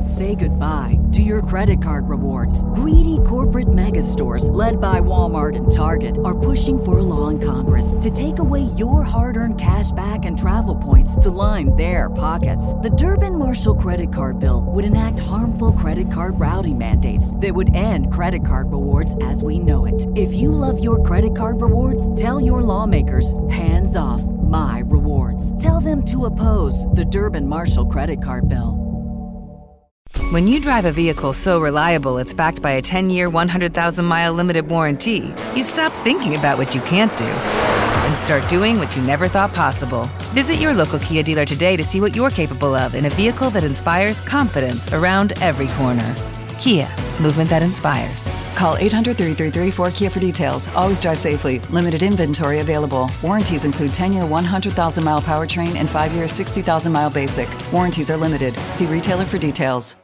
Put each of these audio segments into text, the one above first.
Say goodbye to your credit card rewards. Greedy corporate mega stores, led by Walmart and Target, are pushing for a law in Congress to take away your hard-earned cash back and travel points to line their pockets. The Durbin-Marshall credit card bill would enact harmful credit card routing mandates that would end credit card rewards as we know it. If you love your credit card rewards, tell your lawmakers, hands off my rewards. Tell them to oppose the Durbin-Marshall credit card bill. When you drive a vehicle so reliable it's backed by a 10-year, 100,000-mile limited warranty, you stop thinking about what you can't do and start doing what you never thought possible. Visit your local Kia dealer today to see what you're capable of in a vehicle that inspires confidence around every corner. Kia, movement that inspires. Call 800-333-4KIA for details. Always drive safely. Limited inventory available. Warranties include 10-year, 100,000-mile powertrain and 5-year, 60,000-mile basic. Warranties are limited. See retailer for details.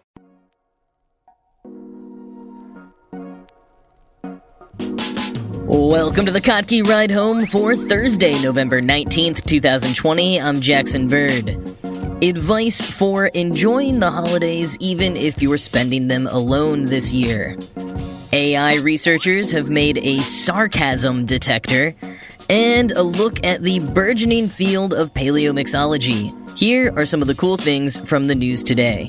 Welcome to the Kottke Ride Home for Thursday, November 19th, 2020. I'm Jackson Bird. Advice for enjoying the holidays even if you're spending them alone this year. AI researchers have made a sarcasm detector and a look at the burgeoning field of paleomixology. Here are some of the cool things from the news today.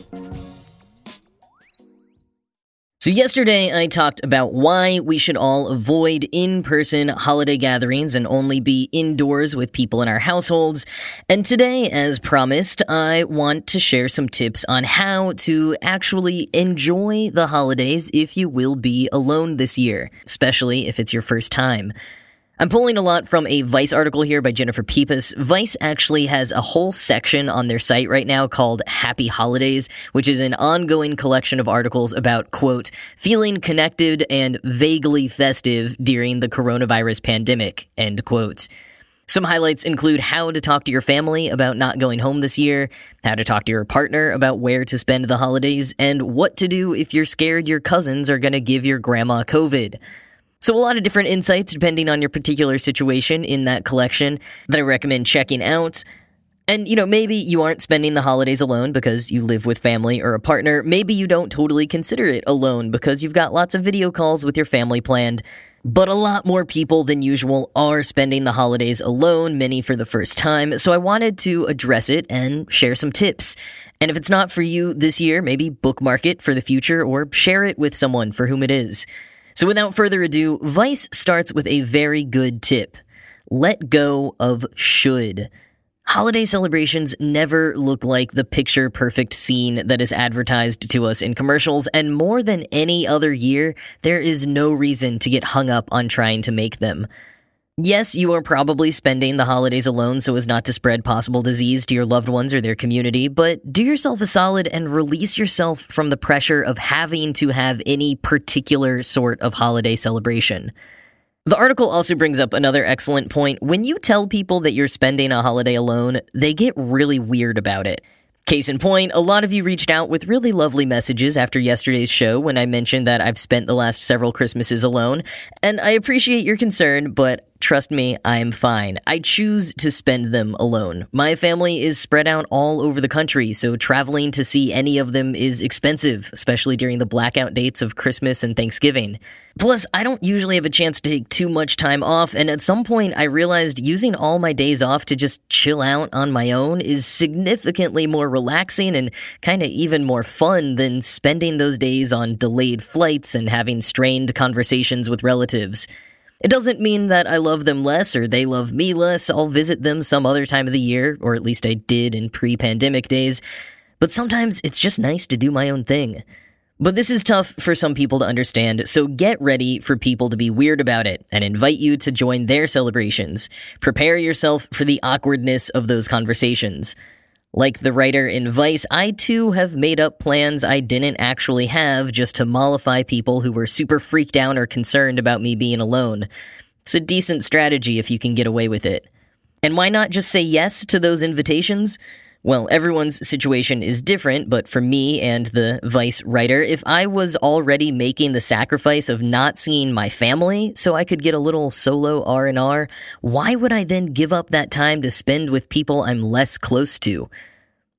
So yesterday I talked about why we should all avoid in-person holiday gatherings and only be indoors with people in our households. And today, as promised, I want to share some tips on how to actually enjoy the holidays if you will be alone this year, especially if it's your first time. I'm pulling a lot from a Vice article here by Jennifer Peepus. Vice actually has a whole section on their site right now called Happy Holidays, which is an ongoing collection of articles about, quote, feeling connected and vaguely festive during the coronavirus pandemic, end quote. Some highlights include how to talk to your family about not going home this year, how to talk to your partner about where to spend the holidays, and what to do if you're scared your cousins are going to give your grandma COVID. So a lot of different insights depending on your particular situation in that collection that I recommend checking out. And, maybe you aren't spending the holidays alone because you live with family or a partner. Maybe you don't totally consider it alone because you've got lots of video calls with your family planned. But a lot more people than usual are spending the holidays alone, many for the first time. So I wanted to address it and share some tips. And if it's not for you this year, maybe bookmark it for the future or share it with someone for whom it is. So without further ado, Vice starts with a very good tip. Let go of should. Holiday celebrations never look like the picture-perfect scene that is advertised to us in commercials, and more than any other year, there is no reason to get hung up on trying to make them. Yes, you are probably spending the holidays alone so as not to spread possible disease to your loved ones or their community, but do yourself a solid and release yourself from the pressure of having to have any particular sort of holiday celebration. The article also brings up another excellent point. When you tell people that you're spending a holiday alone, they get really weird about it. Case in point, a lot of you reached out with really lovely messages after yesterday's show when I mentioned that I've spent the last several Christmases alone, and I appreciate your concern, but trust me, I'm fine. I choose to spend them alone. My family is spread out all over the country, so traveling to see any of them is expensive, especially during the blackout dates of Christmas and Thanksgiving. Plus, I don't usually have a chance to take too much time off, and at some point I realized using all my days off to just chill out on my own is significantly more relaxing and kind of even more fun than spending those days on delayed flights and having strained conversations with relatives. It doesn't mean that I love them less or they love me less. I'll visit them some other time of the year, or at least I did in pre-pandemic days. But sometimes it's just nice to do my own thing. But this is tough for some people to understand, so get ready for people to be weird about it and invite you to join their celebrations. Prepare yourself for the awkwardness of those conversations. Like the writer in Vice, I too have made up plans I didn't actually have just to mollify people who were super freaked out or concerned about me being alone. It's a decent strategy if you can get away with it. And why not just say yes to those invitations? Well, everyone's situation is different, but for me and the Vice writer, if I was already making the sacrifice of not seeing my family so I could get a little solo R&R, why would I then give up that time to spend with people I'm less close to?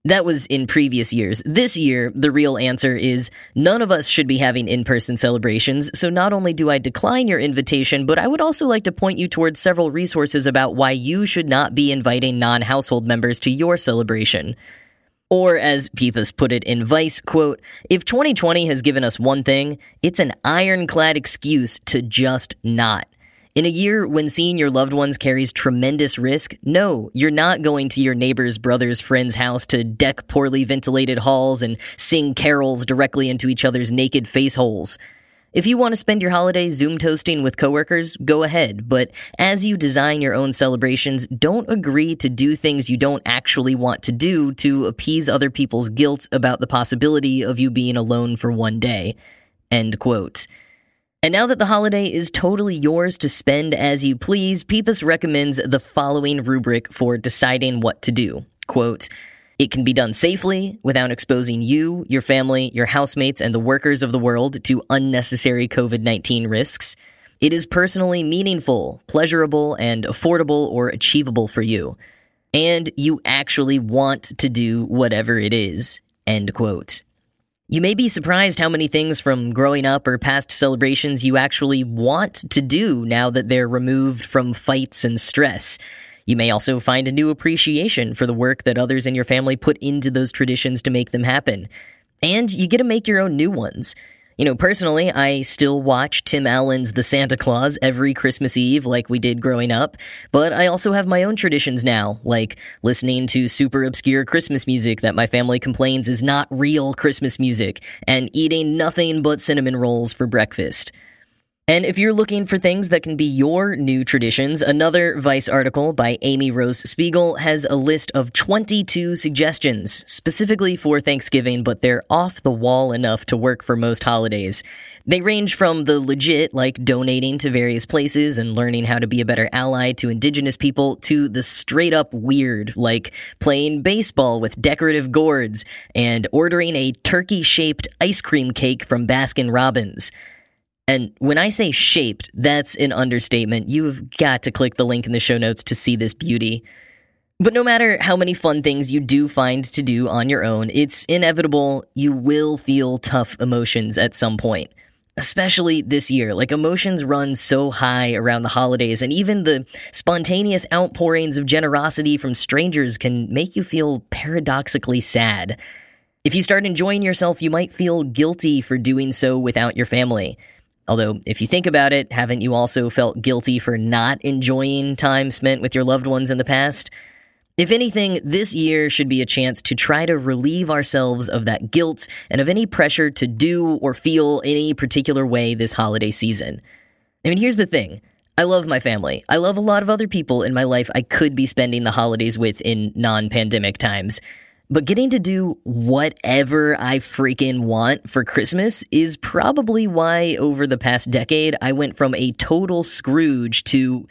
That was in previous years. This year, the real answer is none of us should be having in-person celebrations, so not only do I decline your invitation, but I would also like to point you towards several resources about why you should not be inviting non-household members to your celebration. Or, as Peepus put it in Vice, quote, "If 2020 has given us one thing, it's an ironclad excuse to just not. In a year when seeing your loved ones carries tremendous risk, no, you're not going to your neighbor's brother's friend's house to deck poorly ventilated halls and sing carols directly into each other's naked face holes. If you want to spend your holiday Zoom toasting with coworkers, go ahead, but as you design your own celebrations, don't agree to do things you don't actually want to do to appease other people's guilt about the possibility of you being alone for one day." End quote. And now that the holiday is totally yours to spend as you please, Peepus recommends the following rubric for deciding what to do. Quote, "It can be done safely without exposing you, your family, your housemates, and the workers of the world to unnecessary COVID-19 risks. It is personally meaningful, pleasurable, and affordable or achievable for you. And you actually want to do whatever it is." End quote. You may be surprised how many things from growing up or past celebrations you actually want to do now that they're removed from fights and stress. You may also find a new appreciation for the work that others in your family put into those traditions to make them happen. And you get to make your own new ones. Personally, I still watch Tim Allen's The Santa Claus every Christmas Eve like we did growing up, but I also have my own traditions now, like listening to super obscure Christmas music that my family complains is not real Christmas music, and eating nothing but cinnamon rolls for breakfast. And if you're looking for things that can be your new traditions, another Vice article by Amy Rose Spiegel has a list of 22 suggestions, specifically for Thanksgiving, but they're off the wall enough to work for most holidays. They range from the legit, like donating to various places and learning how to be a better ally to Indigenous people, to the straight-up weird, like playing baseball with decorative gourds and ordering a turkey-shaped ice cream cake from Baskin-Robbins. And when I say shaped, that's an understatement. You've got to click the link in the show notes to see this beauty. But no matter how many fun things you do find to do on your own, it's inevitable you will feel tough emotions at some point. Especially this year. Emotions run so high around the holidays, and even the spontaneous outpourings of generosity from strangers can make you feel paradoxically sad. If you start enjoying yourself, you might feel guilty for doing so without your family. Although, if you think about it, haven't you also felt guilty for not enjoying time spent with your loved ones in the past? If anything, this year should be a chance to try to relieve ourselves of that guilt and of any pressure to do or feel any particular way this holiday season. Here's the thing. I love my family. I love a lot of other people in my life I could be spending the holidays with in non-pandemic times. But getting to do whatever I freaking want for Christmas is probably why over the past decade I went from a total Scrooge to,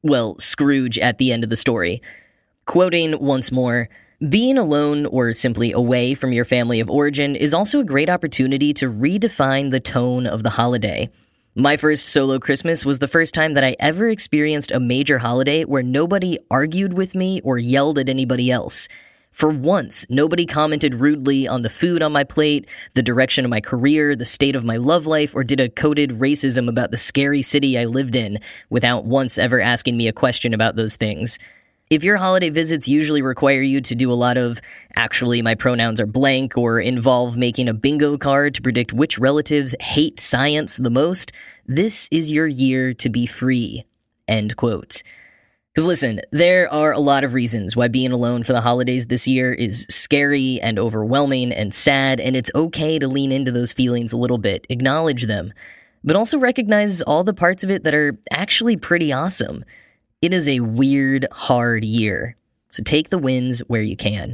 Scrooge at the end of the story. Quoting once more, "Being alone or simply away from your family of origin is also a great opportunity to redefine the tone of the holiday. My first solo Christmas was the first time that I ever experienced a major holiday where nobody argued with me or yelled at anybody else. For once, nobody commented rudely on the food on my plate, the direction of my career, the state of my love life, or did a coded racism about the scary city I lived in without once ever asking me a question about those things. If your holiday visits usually require you to do a lot of, actually my pronouns are blank, or involve making a bingo card to predict which relatives hate science the most, this is your year to be free." End quote. Because listen, there are a lot of reasons why being alone for the holidays this year is scary and overwhelming and sad, and it's okay to lean into those feelings a little bit, acknowledge them, but also recognize all the parts of it that are actually pretty awesome. It is a weird, hard year, so take the wins where you can.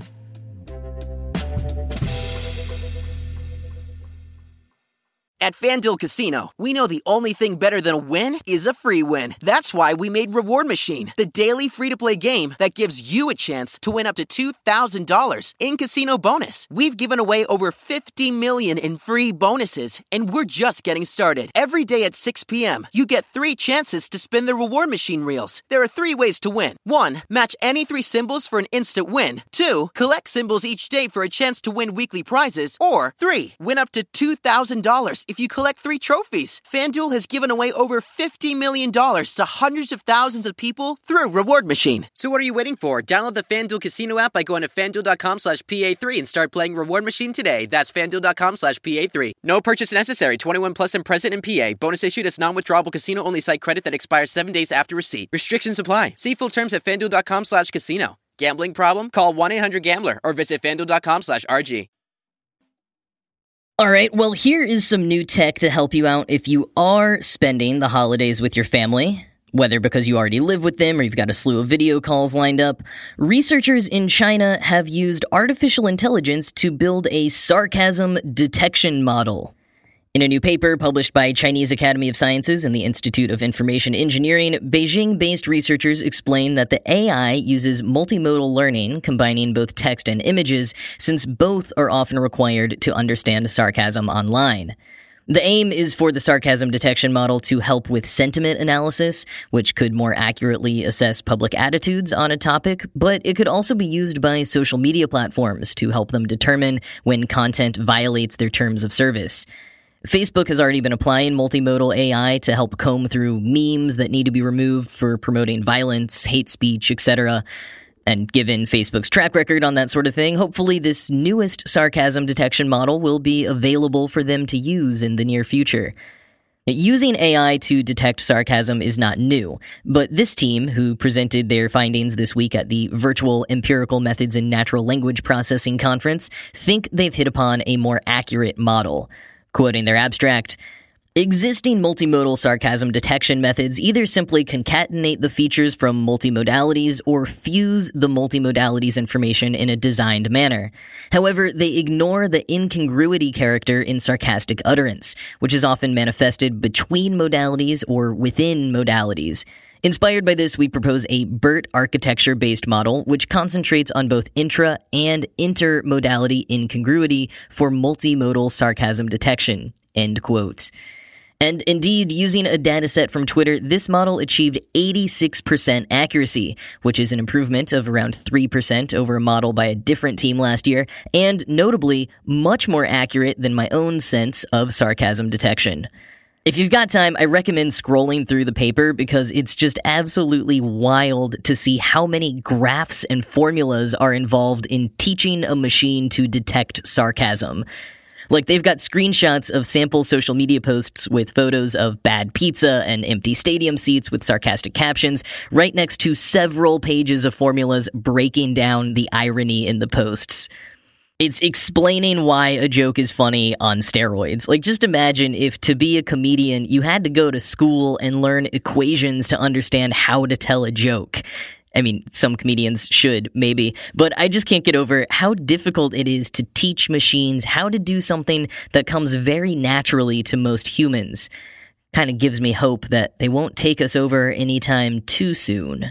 At FanDuel Casino, we know the only thing better than a win is a free win. That's why we made Reward Machine, the daily free-to-play game that gives you a chance to win up to $2,000 in casino bonus. We've given away over $50 million in free bonuses, and we're just getting started. Every day at 6 p.m., you get 3 chances to spin the Reward Machine reels. There are 3 ways to win. 1, match any 3 symbols for an instant win. 2, collect symbols each day for a chance to win weekly prizes. Or 3, win up to $2,000 if you collect 3 trophies. FanDuel has given away over $50 million to hundreds of thousands of people through Reward Machine. So what are you waiting for? Download the FanDuel Casino app by going to FanDuel.com/PA3 and start playing Reward Machine today. That's FanDuel.com/PA3. No purchase necessary. 21 plus and present in PA. Bonus issued as non-withdrawable casino-only site credit that expires 7 days after receipt. Restrictions apply. See full terms at FanDuel.com/casino. Gambling problem? Call 1-800-GAMBLER or visit FanDuel.com/RG. All right, well, here is some new tech to help you out if you are spending the holidays with your family, whether because you already live with them or you've got a slew of video calls lined up. Researchers in China have used artificial intelligence to build a sarcasm detection model. In a new paper published by Chinese Academy of Sciences and the Institute of Information Engineering, Beijing-based researchers explain that the AI uses multimodal learning, combining both text and images, since both are often required to understand sarcasm online. The aim is for the sarcasm detection model to help with sentiment analysis, which could more accurately assess public attitudes on a topic, but it could also be used by social media platforms to help them determine when content violates their terms of service. Facebook has already been applying multimodal AI to help comb through memes that need to be removed for promoting violence, hate speech, etc. And given Facebook's track record on that sort of thing, hopefully this newest sarcasm detection model will be available for them to use in the near future. Using AI to detect sarcasm is not new, but this team, who presented their findings this week at the Virtual Empirical Methods in Natural Language Processing Conference, think they've hit upon a more accurate model. Quoting their abstract, existing multimodal sarcasm detection methods either simply concatenate the features from multimodalities or fuse the multimodalities information in a designed manner. However, they ignore the incongruity character in sarcastic utterance, which is often manifested between modalities or within modalities. Inspired by this, we propose a BERT architecture-based model, which concentrates on both intra- and intermodality incongruity for multimodal sarcasm detection. End quote. And indeed, using a dataset from Twitter, this model achieved 86% accuracy, which is an improvement of around 3% over a model by a different team last year, and notably, much more accurate than my own sense of sarcasm detection. If you've got time, I recommend scrolling through the paper because it's just absolutely wild to see how many graphs and formulas are involved in teaching a machine to detect sarcasm. Like, they've got screenshots of sample social media posts with photos of bad pizza and empty stadium seats with sarcastic captions, right next to several pages of formulas breaking down the irony in the posts. It's explaining why a joke is funny on steroids. Like, just imagine if to be a comedian, you had to go to school and learn equations to understand how to tell a joke. I mean, some comedians should, maybe, but I just can't get over how difficult it is to teach machines how to do something that comes very naturally to most humans. Kind of gives me hope that they won't take us over anytime too soon.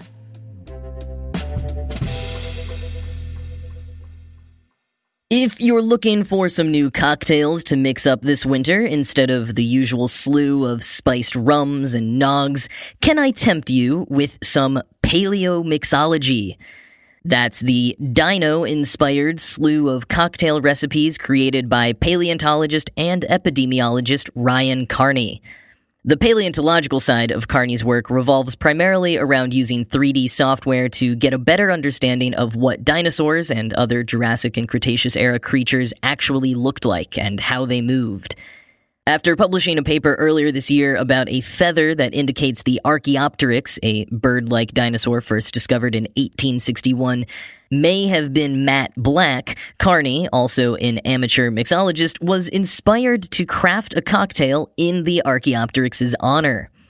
If you're looking for some new cocktails to mix up this winter instead of the usual slew of spiced rums and nogs, can I tempt you with some paleo mixology? That's the dino-inspired slew of cocktail recipes created by paleontologist and epidemiologist Ryan Carney. The paleontological side of Carney's work revolves primarily around using 3D software to get a better understanding of what dinosaurs and other Jurassic and Cretaceous-era creatures actually looked like and how they moved. After publishing a paper earlier this year about a feather that indicates the Archaeopteryx, a bird-like dinosaur first discovered in 1861, may have been matte black, Carney, also an amateur mixologist, was inspired to craft a cocktail in the Archaeopteryx's honor.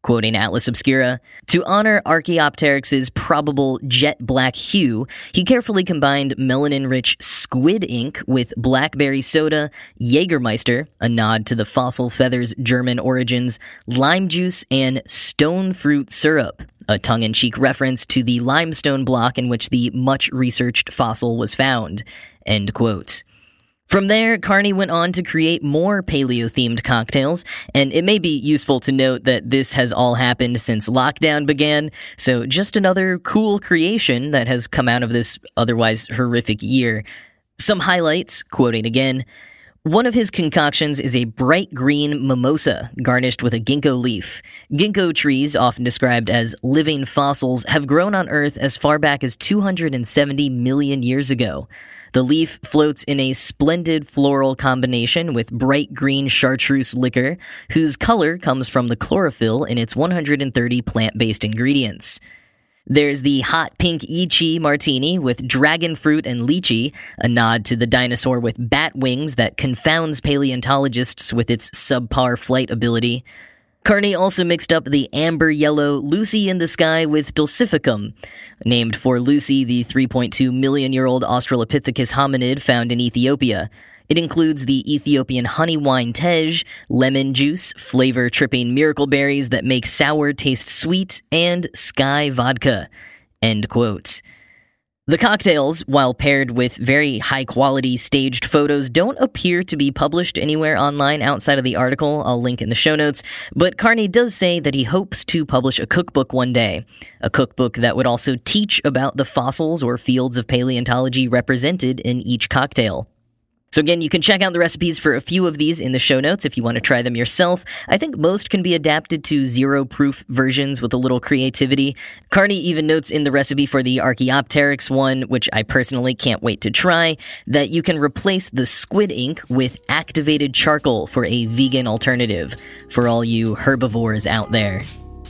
Quoting Atlas Obscura, to honor Archaeopteryx's probable jet black hue, he carefully combined melanin-rich squid ink with blackberry soda, Jägermeister, a nod to the fossil feather's German origins, lime juice, and stone fruit syrup, a tongue-in-cheek reference to the limestone block in which the much-researched fossil was found. End quote. From there, Carney went on to create more paleo-themed cocktails, and it may be useful to note that this has all happened since lockdown began, so just another cool creation that has come out of this otherwise horrific year. Some highlights, quoting again, one of his concoctions is a bright green mimosa garnished with a ginkgo leaf. Ginkgo trees, often described as living fossils, have grown on Earth as far back as 270 million years ago. The leaf floats in a splendid floral combination with bright green chartreuse liquor, whose color comes from the chlorophyll in its 130 plant-based ingredients. There's the hot pink Ichi martini with dragon fruit and lychee, a nod to the dinosaur with bat wings that confounds paleontologists with its subpar flight ability. Carney also mixed up the amber yellow Lucy in the Sky with Dulcificum, named for Lucy, the 3.2 million-year-old Australopithecus hominid found in Ethiopia. It includes the Ethiopian honey wine tej, lemon juice, flavor-tripping miracle berries that make sour taste sweet, and sky vodka. End quote. The cocktails, while paired with very high-quality staged photos, don't appear to be published anywhere online outside of the article. I'll link in the show notes. But Carney does say that he hopes to publish a cookbook one day, a cookbook that would also teach about the fossils or fields of paleontology represented in each cocktail. So again, you can check out the recipes for a few of these in the show notes if you want to try them yourself. I think most can be adapted to zero-proof versions with a little creativity. Carney even notes in the recipe for the Archaeopteryx one, which I personally can't wait to try, that you can replace the squid ink with activated charcoal for a vegan alternative, for all you herbivores out there.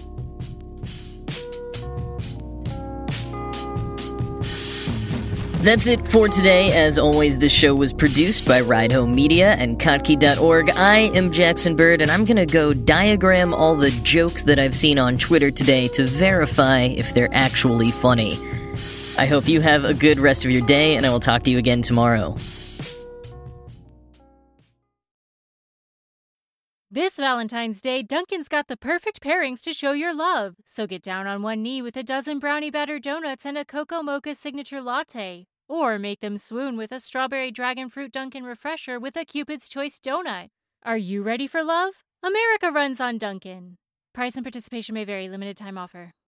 That's it for today. As always, this show was produced by Ride Home Media and Kottke.org. I am Jackson Bird, and I'm going to go diagram all the jokes that I've seen on Twitter today to verify if they're actually funny. I hope you have a good rest of your day, and I will talk to you again tomorrow. This Valentine's Day, Dunkin's got the perfect pairings to show your love. So get down on one knee with a dozen brownie batter donuts and a Cocoa Mocha signature latte. Or make them swoon with a strawberry dragon fruit Dunkin' refresher with a Cupid's Choice donut. Are you ready for love? America runs on Dunkin'. Price and participation may vary. Limited time offer.